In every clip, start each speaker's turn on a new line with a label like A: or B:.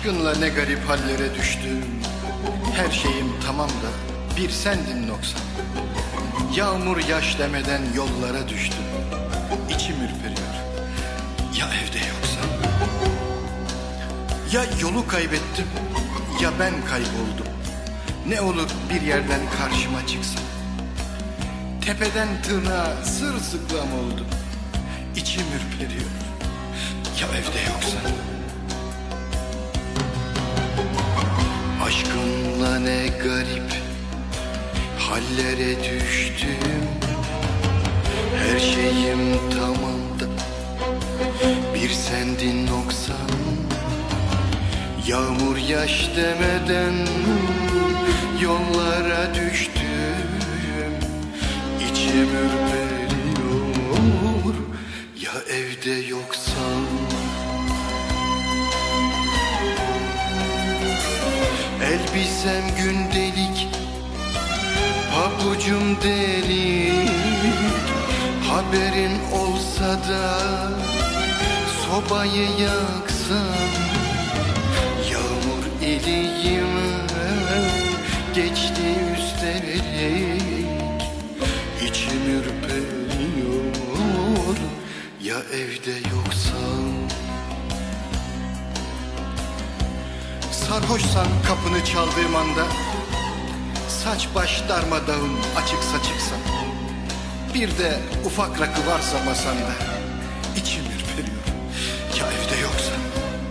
A: Aşkınla ne garip hallere düştüm. Her şeyim tamam da bir sendin noksan. Yağmur yaş demeden yollara düştüm. İçim ürperiyor, ya evde yoksan. Ya yolu kaybettim, ya ben kayboldum. Ne olur bir yerden karşıma çıksan. Tepeden tırnağa sırılsıklam oldum. İçim ürperiyor, ya evde yoksan. Aşkınla ne garip hallere düştüm. Her şeyim tamam da bir sendin noksan. Yağmur yaş demeden yollara düştüm. İçim ürperiyor, ya evde yoksan. Elbisem gündelik, pabucum delik. Haberin olsa da sobayı yaksam. Yağmur iliğime geçti üstelik. İçim ürperiyor, ya evde yoksan. Sarhoşsan kapını çaldığım anda, saç baş darmadağın açık saçıksan, bir de ufak rakı varsa masanda, içim ürperiyor, ya evde yoksan.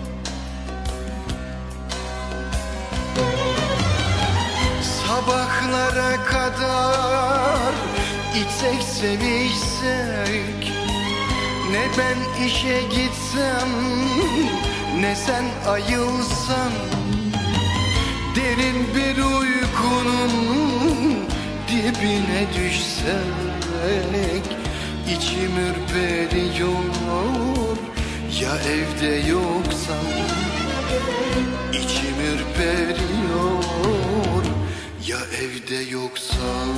A: Sabahlara kadar içsek sevişsek, ne ben işe gitsem, ne sen ayılsan. Derin bir uykunun dibine düşsek, içim ürperiyor, ya evde yoksan. İçim ürperiyor, ya evde yoksan.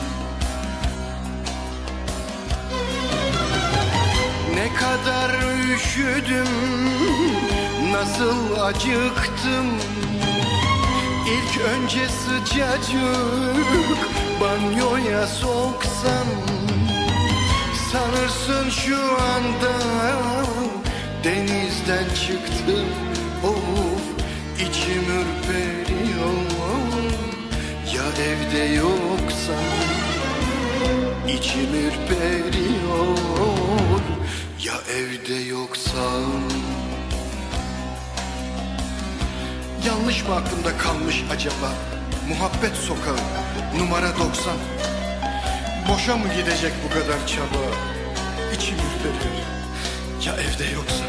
A: Ne kadar üşüdüm, nasıl acıktım. İlk önce sıcacık banyoya soksan. Sanırsın şu anda denizden çıktım. Of, içim ürperiyor, ya evde yoksan. İçim ürperiyor, ya evde yoksan. Yanlış mı aklımda kalmış acaba? Muhabbet sokağı numara 90. Boşa mı gidecek bu kadar çaba? İçim ürperiyor, ya evde yoksan.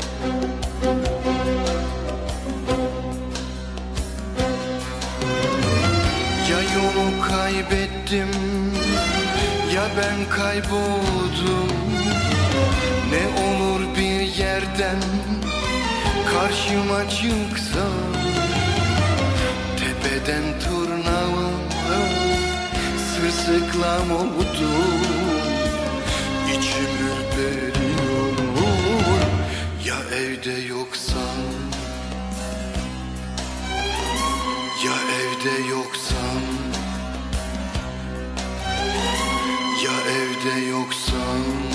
A: Ya yolu kaybettim, ya ben kayboldum. Ne olur bir yerden karşıma çıksan. Tepeden tırnağa sırsıklam oldum. İçim ürperiyor, ya evde yoksan. Ya evde yoksan. Ya evde yoksan.